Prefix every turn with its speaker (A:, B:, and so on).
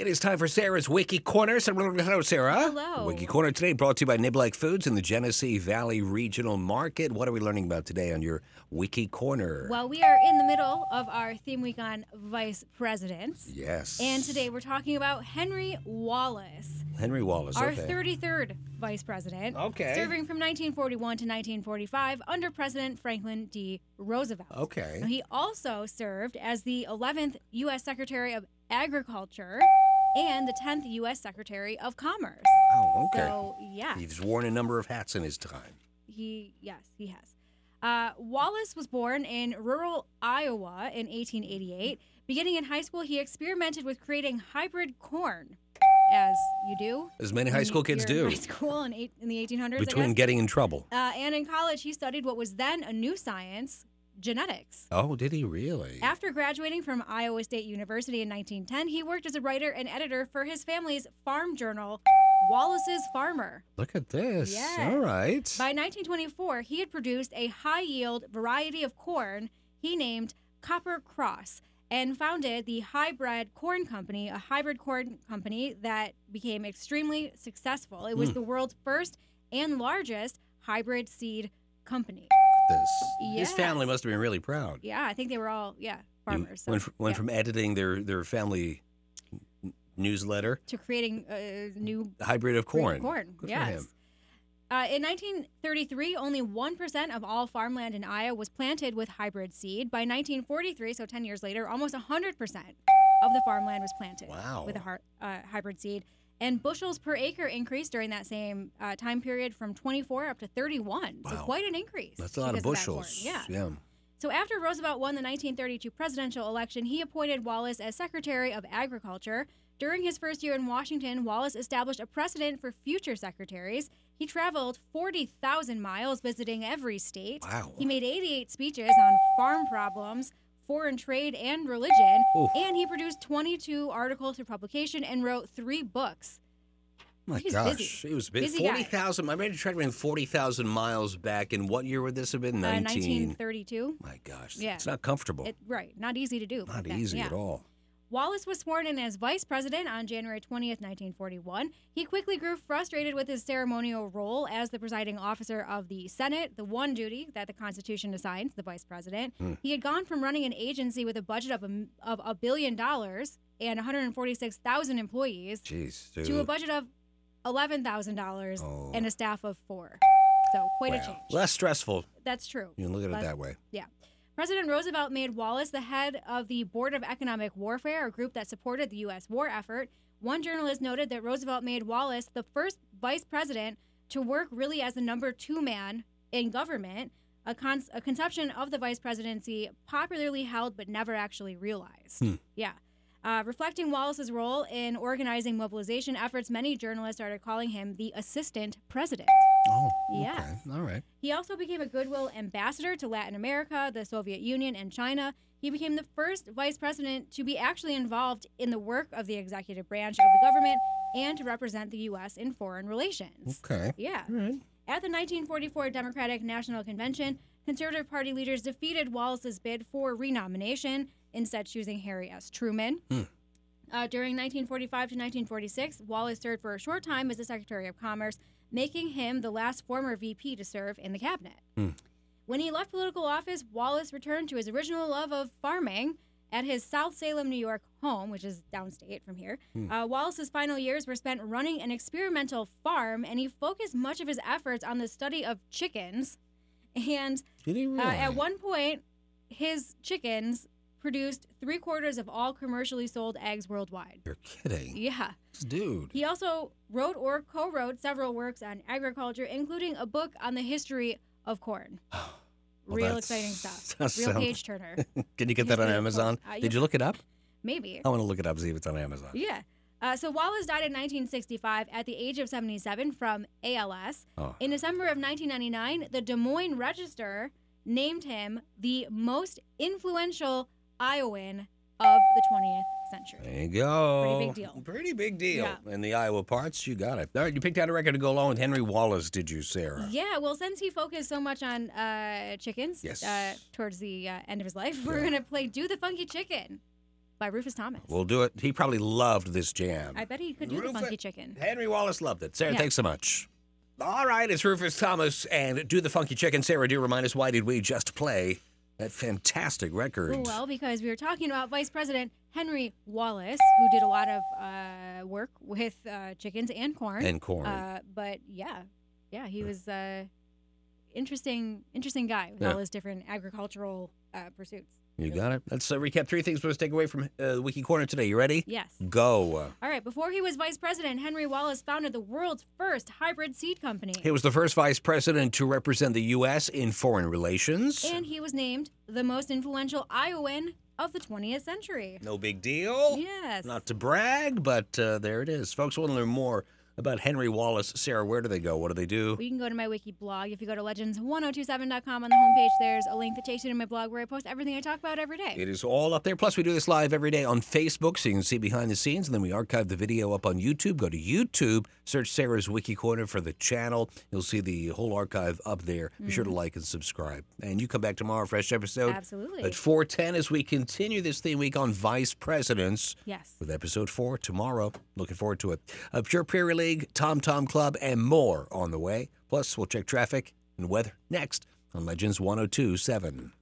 A: It is time for Sarah's Wiki Corner. So, hello, Sarah.
B: Hello.
A: Wiki Corner today brought to you by Niblack Foods in the Genesee Valley Regional Market. What are we learning about today on your Wiki Corner?
B: Well, we are in the middle of our theme week on vice presidents.
A: Yes.
B: And today we're talking about Henry Wallace,
A: Henry Wallace,
B: our
A: okay.
B: 33rd vice president.
A: Okay.
B: Serving from 1941 to 1945 under President Franklin D. Roosevelt.
A: Okay.
B: Now, he also served as the 11th U.S. Secretary of Agriculture and the 10th U.S. Secretary of Commerce.
A: Oh, okay.
B: So, yeah.
A: He's worn a number of hats in his time.
B: He has. Wallace was born in rural Iowa in 1888. Beginning in high school, he experimented with creating hybrid corn, as you do.
A: As many high school kids do.
B: In high school in the 1800s,
A: Between
B: I guess.
A: getting in trouble.
B: And in college, he studied what was then a new science, genetics.
A: Oh, did he really?
B: After graduating from Iowa State University in 1910, he worked as a writer and editor for his family's farm journal, Wallace's Farmer.
A: Look at this.
B: Yes.
A: All right.
B: By 1924, he had produced a high-yield variety of corn he named Copper Cross and founded the Hybrid Corn Company, a hybrid corn company that became extremely successful. It was the world's first and largest hybrid seed company.
A: This.
B: Yes.
A: His family must have been really proud.
B: Yeah, I think they were all, farmers.
A: Went
B: yeah.
A: from editing their family newsletter
B: to creating a new
A: hybrid of corn.
B: Corn,
A: Good
B: yes.
A: for him.
B: In 1933, only 1% of all farmland in Iowa was planted with hybrid seed. By 1943, so 10 years later, almost 100% of the farmland was planted with a hybrid seed. And bushels per acre increased during that same time period from 24 up to 31. So
A: Wow.
B: quite an increase.
A: That's a lot of
B: because that corn.
A: bushels.
B: Yeah. So after Roosevelt won the 1932 presidential election, he appointed Wallace as Secretary of Agriculture. During his first year in Washington, Wallace established a precedent for future secretaries. He traveled 40,000 miles visiting every state.
A: Wow.
B: He made 88 speeches on farm problems, foreign trade, and religion.
A: Ooh.
B: And he produced 22 articles for publication and wrote 3 books.
A: My
B: He's
A: gosh,
B: busy.
A: he was busy.
B: Busy guy.
A: 40,000. I made a try to bring 40,000 miles back. In what year would this have been?
B: 1932.
A: My gosh,
B: Yeah.
A: it's not comfortable.
B: Right, not easy to do.
A: Not
B: back then.
A: easy
B: Yeah.
A: at all.
B: Wallace was sworn in as vice president on January 20th, 1941. He quickly grew frustrated with his ceremonial role as the presiding officer of the Senate, the one duty that the Constitution assigns the vice president. He had gone from running an agency with a budget of $1 billion and 146,000 employees
A: Jeez,
B: to a
A: dude.
B: budget of $11,000
A: Oh.
B: and a staff of 4. So quite a
A: Wow.
B: change.
A: Less stressful.
B: That's true.
A: You can look at it
B: Less-
A: that way.
B: Yeah. President Roosevelt made Wallace the head of the Board of Economic Warfare, a group that supported the U.S. war effort. One journalist noted that Roosevelt made Wallace the first vice president to work really as the number 2 man in government, a conception of the vice presidency popularly held but never actually realized. Yeah. Reflecting Wallace's role in organizing mobilization efforts, many journalists started calling him the assistant president.
A: Oh,
B: Yes.
A: okay. All right.
B: He also became a goodwill ambassador to Latin America, the Soviet Union, and China. He became the first vice president to be actually involved in the work of the executive branch of the government and to represent the U.S. in foreign relations.
A: Okay.
B: Yeah.
A: All right.
B: At the 1944 Democratic National Convention, Conservative Party leaders defeated Wallace's bid for renomination, instead choosing Harry S. Truman. During 1945 to 1946, Wallace served for a short time as the Secretary of Commerce, making him the last former VP to serve in the cabinet. When he left political office, Wallace returned to his original love of farming at his South Salem, New York home, which is downstate from here. Wallace's final years were spent running an experimental farm, and he focused much of his efforts on the study of chickens. And
A: Did he really?
B: at one point, his chickens produced 3/4 of all commercially sold eggs worldwide.
A: You're kidding.
B: Yeah.
A: This dude.
B: He also wrote or co-wrote several works on agriculture, including a book on the history of corn.
A: Well,
B: Real
A: that's-
B: exciting stuff.
A: that
B: Real
A: sounds-
B: page turner.
A: Can you get that on
B: History of
A: Amazon?
B: corn.
A: Did you look it up?
B: Maybe.
A: I want to look it up, see if it's on Amazon.
B: Yeah. So Wallace died in 1965 at the age of 77 from ALS.
A: Oh.
B: In December of 1999, the Des Moines Register named him the most influential Iowan of the 20th century.
A: There you go.
B: Pretty big deal.
A: Pretty big deal.
B: Yeah.
A: In the Iowa parts, you got it. All right, you picked out a record to go along with Henry Wallace, did you, Sarah?
B: Yeah, well, since he focused so much on chickens
A: Yes.
B: towards the end of his life, we're going to play Do the Funky Chicken. by Rufus Thomas.
A: We'll do it. He probably loved this jam.
B: I bet he could do the
A: Rufus-
B: funky chicken.
A: Henry Wallace loved it. Sarah,
B: Yeah.
A: thanks so much. All right, it's Rufus Thomas and Do the Funky Chicken. Sarah, do remind us, why did we just play that fantastic record?
B: Well, because we were talking about Vice President Henry Wallace, who did a lot of work with chickens and corn.
A: And corn.
B: But yeah, he was interesting guy with
A: Yeah.
B: all his different agricultural pursuits.
A: You got it. Let's recap 3 things we're supposed to take away from Wiki Corner today. You ready?
B: Yes.
A: Go.
B: All right. Before he was vice president, Henry Wallace founded the world's first hybrid seed company.
A: He was the first vice president to represent the U.S. in foreign relations.
B: And he was named the most influential Iowan of the 20th century.
A: No big deal.
B: Yes.
A: Not to brag, but there it is. Folks want to learn more about Henry Wallace. Sarah, where do they go? What do they do?
B: Well, you can go to my wiki blog. If you go to legends1027.com on the homepage, there's a link that takes you to my blog where I post everything I talk about every day.
A: It is all up there. Plus, we do this live every day on Facebook, so you can see behind the scenes. And then we archive the video up on YouTube. Go to YouTube, search Sarah's Wiki Corner for the channel. You'll see the whole archive up there. Be sure to like and subscribe. And you come back tomorrow, fresh episode.
B: Absolutely.
A: At 4:10 as we continue this theme week on Vice Presidents.
B: Yes.
A: With episode 4 tomorrow. Looking forward to it. Pure Prairie League, Tom Club, and more on the way. Plus, we'll check traffic and weather next on Legends 102.7.